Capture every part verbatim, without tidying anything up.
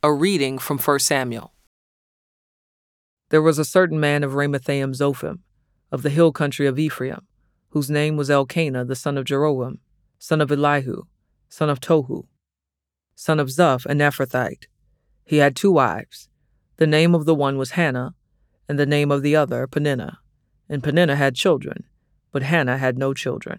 A reading from First Samuel. There was a certain man of Ramathaim Zophim, of the hill country of Ephraim, whose name was Elkanah the son of Jeroham, son of Elihu, son of Tohu, son of Zuph, an Ephrathite. He had two wives. The name of the one was Hannah, and the name of the other Peninnah. And Peninnah had children, but Hannah had no children.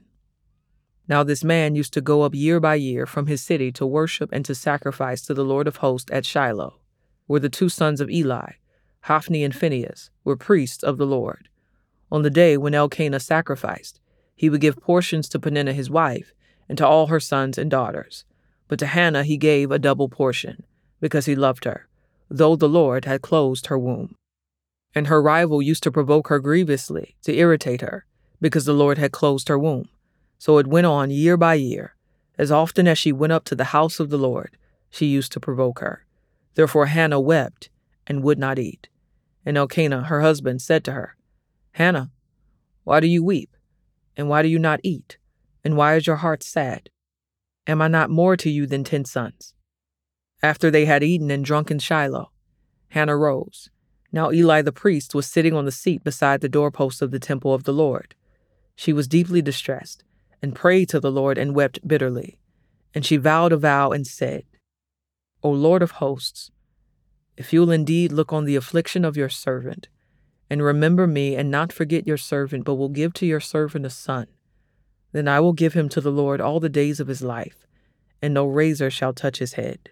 Now this man used to go up year by year from his city to worship and to sacrifice to the Lord of hosts at Shiloh, where the two sons of Eli, Hophni and Phinehas, were priests of the Lord. On the day when Elkanah sacrificed, he would give portions to Peninnah his wife, and to all her sons and daughters. But to Hannah he gave a double portion, because he loved her, though the Lord had closed her womb. And her rival used to provoke her grievously, to irritate her, because the Lord had closed her womb. So it went on year by year. As often as she went up to the house of the Lord, she used to provoke her. Therefore Hannah wept and would not eat. And Elkanah, her husband, said to her, Hannah, why do you weep? And why do you not eat? And why is your heart sad? Am I not more to you than ten sons? After they had eaten and drunk in Shiloh, Hannah rose. Now Eli the priest was sitting on the seat beside the doorpost of the temple of the Lord. She was deeply distressed, and prayed to the Lord and wept bitterly. And she vowed a vow and said, O Lord of hosts, if you will indeed look on the affliction of your servant, and remember me and not forget your servant, but will give to your servant a son, then I will give him to the Lord all the days of his life, and no razor shall touch his head.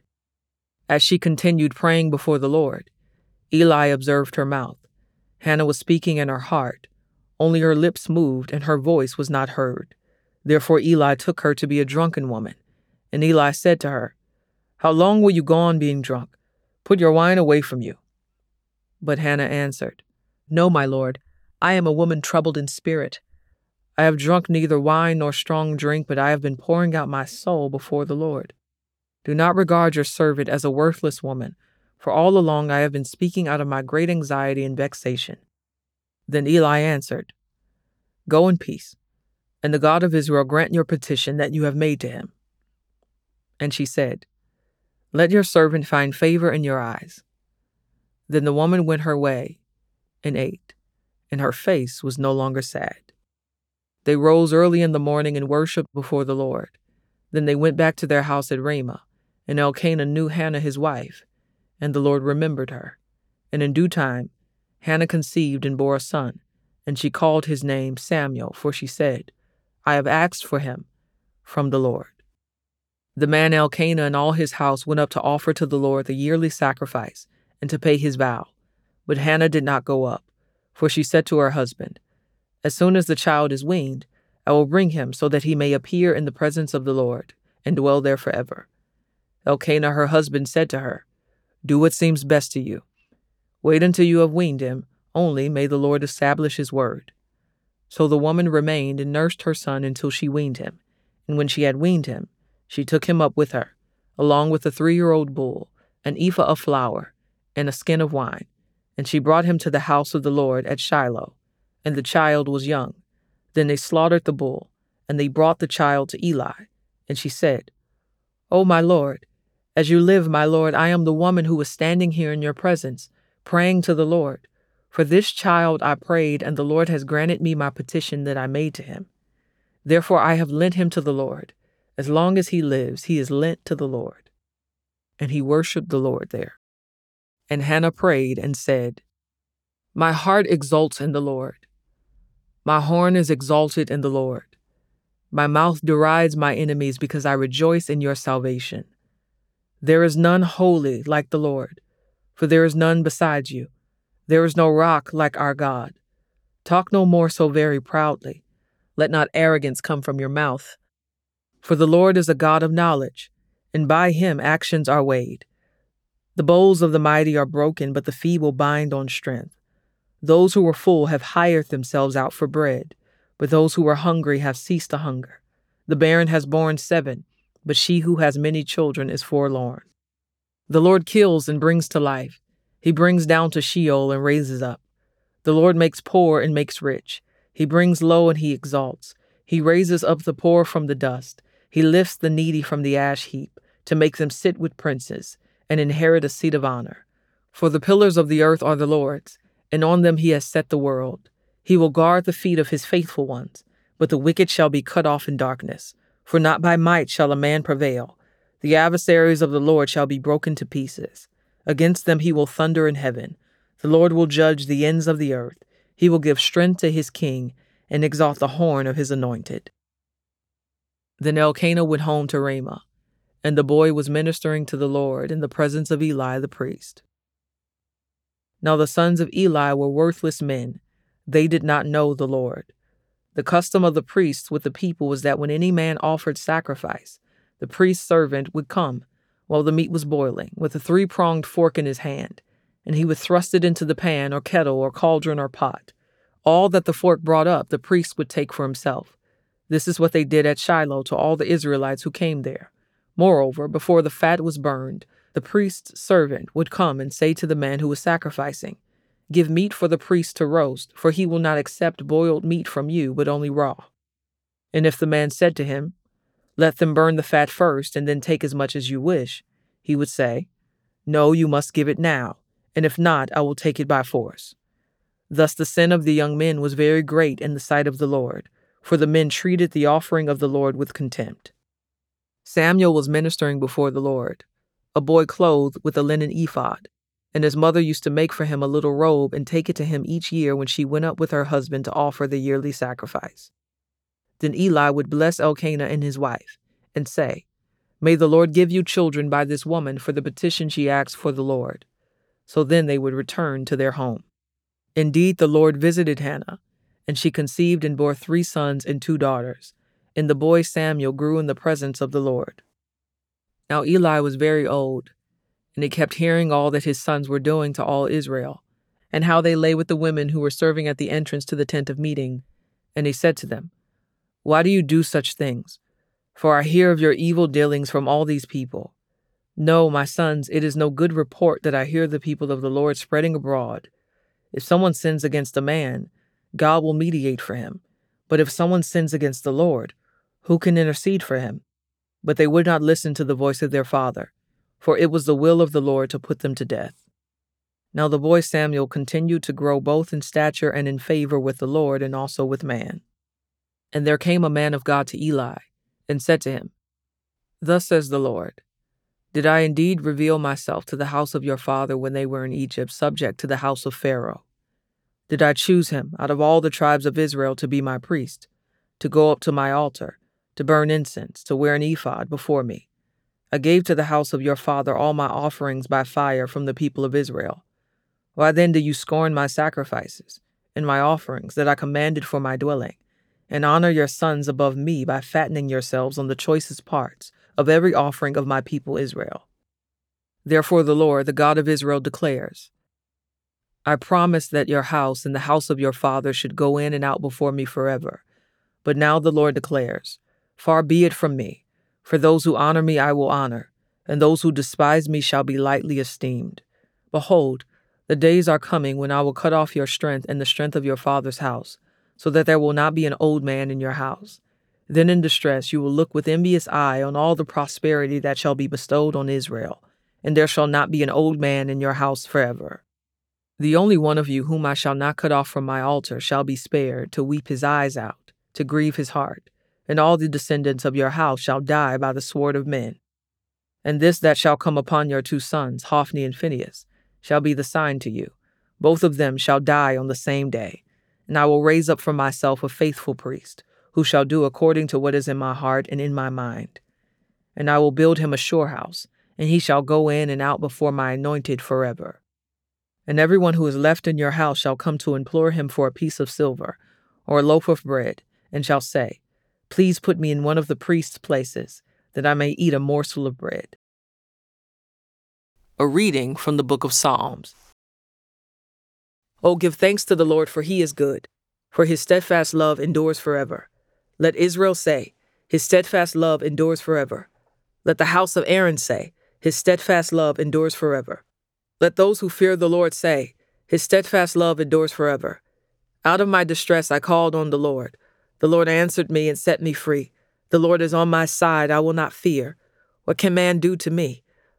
As she continued praying before the Lord, Eli observed her mouth. Hannah was speaking in her heart, only her lips moved and her voice was not heard. Therefore Eli took her to be a drunken woman. And Eli said to her, How long will you go on being drunk? Put your wine away from you. But Hannah answered, No, my lord, I am a woman troubled in spirit. I have drunk neither wine nor strong drink, but I have been pouring out my soul before the Lord. Do not regard your servant as a worthless woman, for all along I have been speaking out of my great anxiety and vexation. Then Eli answered, Go in peace, and the God of Israel grant your petition that you have made to him. And she said, Let your servant find favor in your eyes. Then the woman went her way and ate, and her face was no longer sad. They rose early in the morning and worshipped before the Lord. Then they went back to their house at Ramah, and Elkanah knew Hannah his wife, and the Lord remembered her. And in due time Hannah conceived and bore a son, and she called his name Samuel, for she said, I have asked for him from the Lord. The man Elkanah and all his house went up to offer to the Lord the yearly sacrifice and to pay his vow. But Hannah did not go up, for she said to her husband, As soon as the child is weaned, I will bring him so that he may appear in the presence of the Lord and dwell there forever. Elkanah, her husband, said to her, Do what seems best to you. Wait until you have weaned him, only may the Lord establish his word. So the woman remained and nursed her son until she weaned him. And when she had weaned him, she took him up with her, along with a three-year-old bull, an ephah of flour, and a skin of wine. And she brought him to the house of the Lord at Shiloh. And the child was young. Then they slaughtered the bull, and they brought the child to Eli. And she said, O my Lord, as you live, my Lord, I am the woman who was standing here in your presence, praying to the Lord. For this child I prayed, and the Lord has granted me my petition that I made to him. Therefore I have lent him to the Lord. As long as he lives, he is lent to the Lord. And he worshipped the Lord there. And Hannah prayed and said, My heart exults in the Lord. My horn is exalted in the Lord. My mouth derides my enemies because I rejoice in your salvation. There is none holy like the Lord, for there is none besides you. There is no rock like our God. Talk no more so very proudly. Let not arrogance come from your mouth. For the Lord is a God of knowledge, and by him actions are weighed. The bows of the mighty are broken, but the feeble bind on strength. Those who were full have hired themselves out for bread, but those who were hungry have ceased to hunger. The barren has borne seven, but she who has many children is forlorn. The Lord kills and brings to life. He brings down to Sheol and raises up. The Lord makes poor and makes rich. He brings low and he exalts. He raises up the poor from the dust. He lifts the needy from the ash heap to make them sit with princes and inherit a seat of honor. For the pillars of the earth are the Lord's, and on them he has set the world. He will guard the feet of his faithful ones, but the wicked shall be cut off in darkness. For not by might shall a man prevail. The adversaries of the Lord shall be broken to pieces. Against them he will thunder in heaven. The Lord will judge the ends of the earth. He will give strength to his king and exalt the horn of his anointed. Then Elkanah went home to Ramah, and the boy was ministering to the Lord in the presence of Eli the priest. Now the sons of Eli were worthless men. They did not know the Lord. The custom of the priests with the people was that when any man offered sacrifice, the priest's servant would come while the meat was boiling with a three-pronged fork in his hand, and he would thrust it into the pan or kettle or cauldron or pot. All that the fork brought up, the priest would take for himself. This is what they did at Shiloh to all the Israelites who came there. Moreover, before the fat was burned, the priest's servant would come and say to the man who was sacrificing, "Give meat for the priest to roast, for he will not accept boiled meat from you, but only raw." And if the man said to him, "Let them burn the fat first, and then take as much as you wish," he would say, "No, you must give it now, and if not, I will take it by force." Thus the sin of the young men was very great in the sight of the Lord, for the men treated the offering of the Lord with contempt. Samuel was ministering before the Lord, a boy clothed with a linen ephod, and his mother used to make for him a little robe and take it to him each year when she went up with her husband to offer the yearly sacrifice. Then Eli would bless Elkanah and his wife, and say, "May the Lord give you children by this woman for the petition she asked for the Lord." So then they would return to their home. Indeed, the Lord visited Hannah, and she conceived and bore three sons and two daughters, and the boy Samuel grew in the presence of the Lord. Now Eli was very old, and he kept hearing all that his sons were doing to all Israel, and how they lay with the women who were serving at the entrance to the tent of meeting. And he said to them, "Why do you do such things? For I hear of your evil dealings from all these people. No, my sons, it is no good report that I hear the people of the Lord spreading abroad. If someone sins against a man, God will mediate for him. But if someone sins against the Lord, who can intercede for him?" But they would not listen to the voice of their father, for it was the will of the Lord to put them to death. Now the boy Samuel continued to grow both in stature and in favor with the Lord and also with man. And there came a man of God to Eli, and said to him, "Thus says the Lord, did I indeed reveal myself to the house of your father when they were in Egypt, subject to the house of Pharaoh? Did I choose him out of all the tribes of Israel to be my priest, to go up to my altar, to burn incense, to wear an ephod before me? I gave to the house of your father all my offerings by fire from the people of Israel. Why then do you scorn my sacrifices and my offerings that I commanded for my dwelling, and honor your sons above me by fattening yourselves on the choicest parts of every offering of my people Israel? Therefore the Lord, the God of Israel, declares, I promised that your house and the house of your father should go in and out before me forever. But now the Lord declares, far be it from me, for those who honor me I will honor, and those who despise me shall be lightly esteemed. Behold, the days are coming when I will cut off your strength and the strength of your father's house, so that there will not be an old man in your house. Then in distress you will look with envious eye on all the prosperity that shall be bestowed on Israel, and there shall not be an old man in your house forever. The only one of you whom I shall not cut off from my altar shall be spared, to weep his eyes out, to grieve his heart, and all the descendants of your house shall die by the sword of men. And this that shall come upon your two sons, Hophni and Phinehas, shall be the sign to you. Both of them shall die on the same day, and I will raise up for myself a faithful priest, who shall do according to what is in my heart and in my mind. And I will build him a sure house, and he shall go in and out before my anointed forever. And everyone who is left in your house shall come to implore him for a piece of silver, or a loaf of bread, and shall say, Please put me in one of the priest's places, that I may eat a morsel of bread. A reading from the book of Psalms. Oh, give thanks to the Lord, for he is good, for his steadfast love endures forever. Let Israel say, his steadfast love endures forever. Let the house of Aaron say, his steadfast love endures forever. Let those who fear the Lord say, his steadfast love endures forever. Out of my distress I called on the Lord. The Lord answered me and set me free. The Lord is on my side, I will not fear. What can man do to me?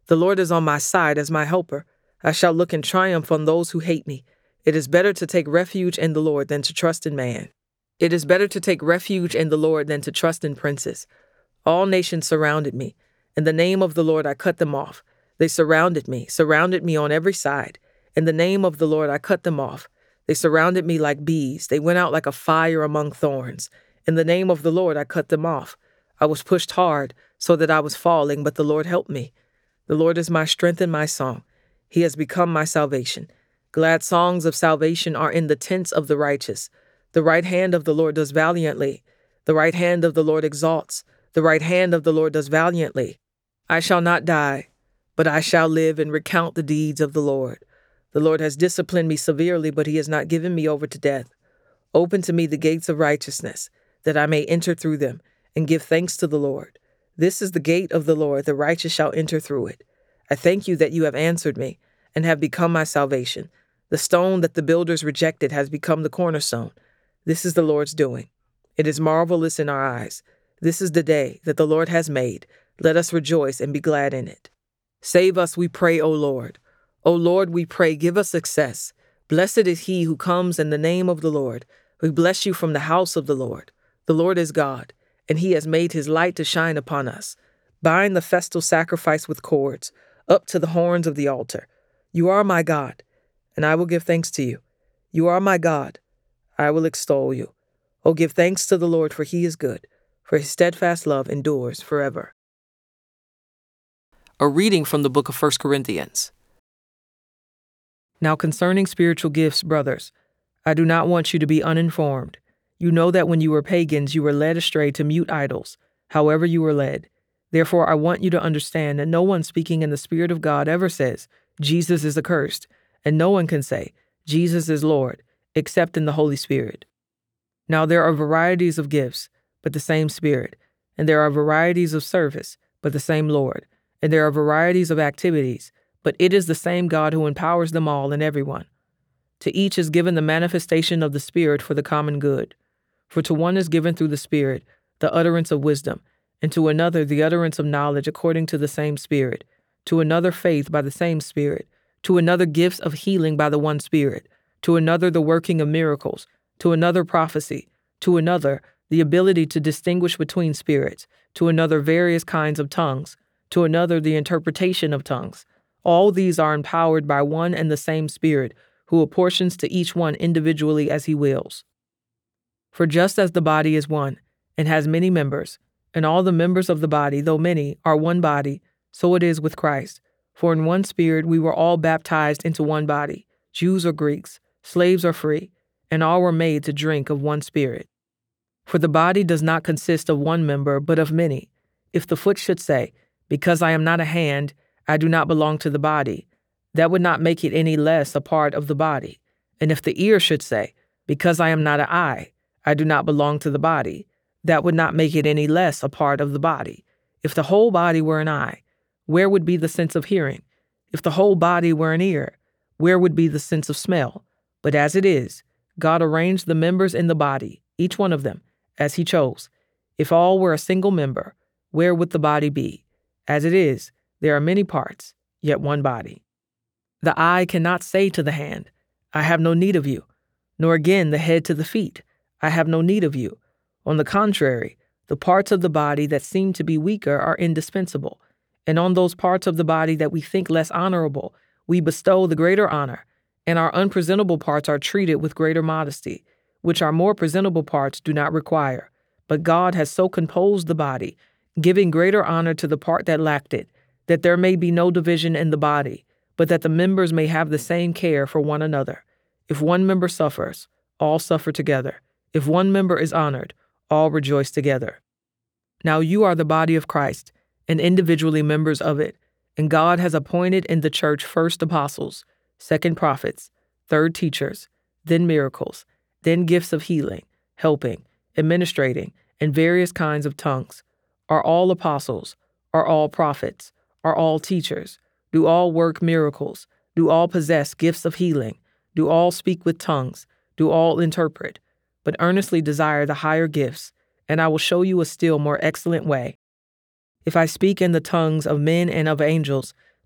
The Lord is on my side as my helper. I shall look in triumph on those who hate me. It is better to take refuge in the Lord than to trust in man. It is better to take refuge in the Lord than to trust in princes. All nations surrounded me. In the name of the Lord I cut them off. They surrounded me, surrounded me on every side. In the name of the Lord I cut them off. They surrounded me like bees. They went out like a fire among thorns. In the name of the Lord I cut them off. I was pushed hard so that I was falling, but the Lord helped me. The Lord is my strength and my song. He has become my salvation. Glad songs of salvation are in the tents of the righteous. The right hand of the Lord does valiantly. The right hand of the Lord exalts. The right hand of the Lord does valiantly. I shall not die, but I shall live and recount the deeds of the Lord. The Lord has disciplined me severely, but he has not given me over to death. Open to me the gates of righteousness, that I may enter through them and give thanks to the Lord. This is the gate of the Lord, the righteous shall enter through it. I thank you that you have answered me and have become my salvation. The stone that the builders rejected has become the cornerstone. This is the Lord's doing. It is marvelous in our eyes. This is the day that the Lord has made. Let us rejoice and be glad in it. Save us, we pray, O Lord. O Lord, we pray, give us success. Blessed is he who comes in the name of the Lord. We bless you from the house of the Lord. The Lord is God, and he has made his light to shine upon us. Bind the festal sacrifice with cords, up to the horns of the altar. You are my God, and I will give thanks to you. You are my God, I will extol you. Oh, give thanks to the Lord, for he is good, for his steadfast love endures forever. A reading from the book of First Corinthians. Now concerning spiritual gifts, brothers, I do not want you to be uninformed. You know that when you were pagans, you were led astray to mute idols, however you were led. Therefore, I want you to understand that no one speaking in the Spirit of God ever says, Jesus is accursed, and no one can say, Jesus is Lord, except in the Holy Spirit. Now there are varieties of gifts, but the same Spirit, and there are varieties of service, but the same Lord, and there are varieties of activities, but it is the same God who empowers them all and everyone. To each is given the manifestation of the Spirit for the common good. For to one is given through the Spirit the utterance of wisdom, and to another the utterance of knowledge according to the same Spirit, to another faith by the same Spirit, to another gifts of healing by the one Spirit, to another the working of miracles, to another prophecy, to another the ability to distinguish between spirits, to another various kinds of tongues, to another the interpretation of tongues. All these are empowered by one and the same Spirit, who apportions to each one individually as he wills. For just as the body is one, and has many members, and all the members of the body, though many, are one body, so it is with Christ. For in one Spirit we were all baptized into one body, Jews or Greeks, slaves or free, and all were made to drink of one Spirit. For the body does not consist of one member, but of many. If the foot should say, because I am not a hand, I do not belong to the body, that would not make it any less a part of the body. And if the ear should say, because I am not an eye, I do not belong to the body, that would not make it any less a part of the body. If the whole body were an eye, where would be the sense of hearing? If the whole body were an ear, where would be the sense of smell? But as it is, God arranged the members in the body, each one of them, as he chose. If all were a single member, where would the body be? As it is, there are many parts, yet one body. The eye cannot say to the hand, I have no need of you, nor again the head to the feet, I have no need of you. On the contrary, the parts of the body that seem to be weaker are indispensable, and on those parts of the body that we think less honorable, we bestow the greater honor, and our unpresentable parts are treated with greater modesty, which our more presentable parts do not require. But God has so composed the body, giving greater honor to the part that lacked it, that there may be no division in the body, but that the members may have the same care for one another. If one member suffers, all suffer together. If one member is honored, all rejoice together. Now you are the body of Christ, and individually members of it, and God has appointed in the church first apostles, second prophets, third teachers, then miracles, then gifts of healing, helping, administrating, and various kinds of tongues. Are all apostles? Are all prophets? Are all teachers? Do all work miracles? Do all possess gifts of healing? Do all speak with tongues? Do all interpret? But earnestly desire the higher gifts, and I will show you a still more excellent way. If I speak in the tongues of men and of angels,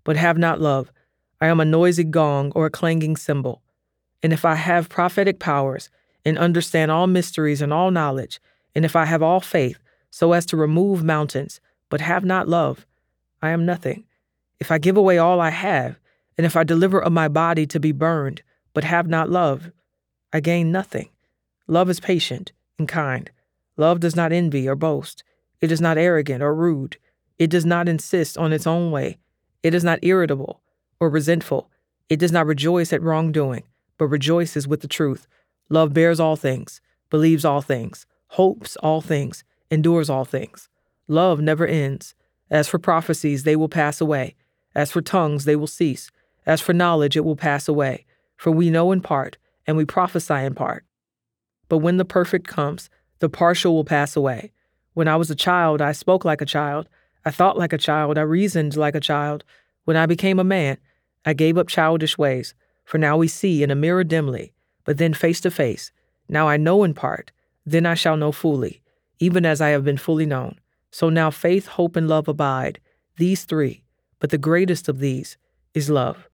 but have not love, I am a noisy gong or a clanging cymbal. And if I have prophetic powers, and understand all mysteries and all knowledge, and if I have all faith, so as to remove mountains, but have not love, I am nothing. If I give away all I have, and if I deliver up my body to be burned, but have not love, I gain nothing. Love is patient and kind. Love does not envy or boast. It is not arrogant or rude. It does not insist on its own way. It is not irritable or resentful. It does not rejoice at wrongdoing, but rejoices with the truth. Love bears all things, believes all things, hopes all things, endures all things. Love never ends. As for prophecies, they will pass away. As for tongues, they will cease. As for knowledge, it will pass away. For we know in part, and we prophesy in part. But when the perfect comes, the partial will pass away. When I was a child, I spoke like a child. I thought like a child. I reasoned like a child. When I became a man, I gave up childish ways. For now we see in a mirror dimly, but then face to face. Now I know in part, then I shall know fully, even as I have been fully known. So now faith, hope, and love abide, these three, but the greatest of these is love.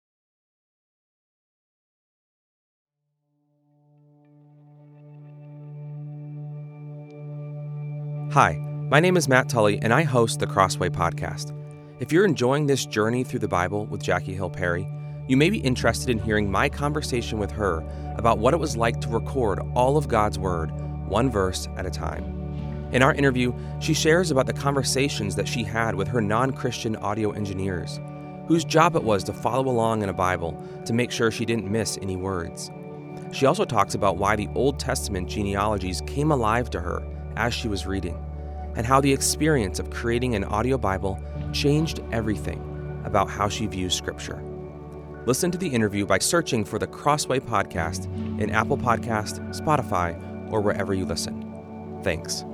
Hi, my name is Matt Tully, and I host the Crossway Podcast. If you're enjoying this journey through the Bible with Jackie Hill Perry, you may be interested in hearing my conversation with her about what it was like to record all of God's Word, one verse at a time. In our interview, she shares about the conversations that she had with her non-Christian audio engineers, whose job it was to follow along in a Bible to make sure she didn't miss any words. She also talks about why the Old Testament genealogies came alive to her as she was reading, and how the experience of creating an audio Bible changed everything about how she views Scripture. Listen to the interview by searching for the Crossway Podcast in Apple Podcast, Spotify, or wherever you listen. Thanks.